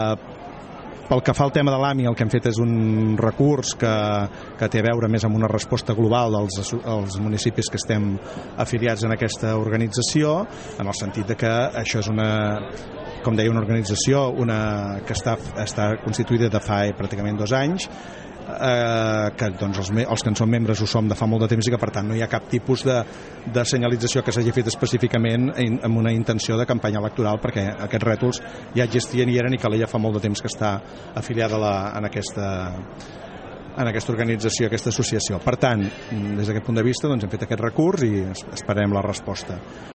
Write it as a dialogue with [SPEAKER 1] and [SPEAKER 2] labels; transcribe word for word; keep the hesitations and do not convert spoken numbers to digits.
[SPEAKER 1] Pel que fa al tema de l'A M I, el que hem fet és un recurs que, que té a veure més amb una resposta global dels, dels municipis que estem afiliats en aquesta organització, en el sentit de que això és una, com deia, una organització una, que està, està constituïda de fa pràcticament dos anys, eh, que doncs, els, els que en són membres ho som de fa molt de temps i que per tant no hi ha cap tipus de, de senyalització que s'hagi fet específicament in, amb una intenció de campanya electoral, perquè aquests rètols ja existien i eren, i Calella fa molt de temps que està afiliada a la, en aquesta en aquesta organització, aquesta associació. Per tant, des d'aquest punt de vista doncs, hem fet aquest recurs i esperem la resposta.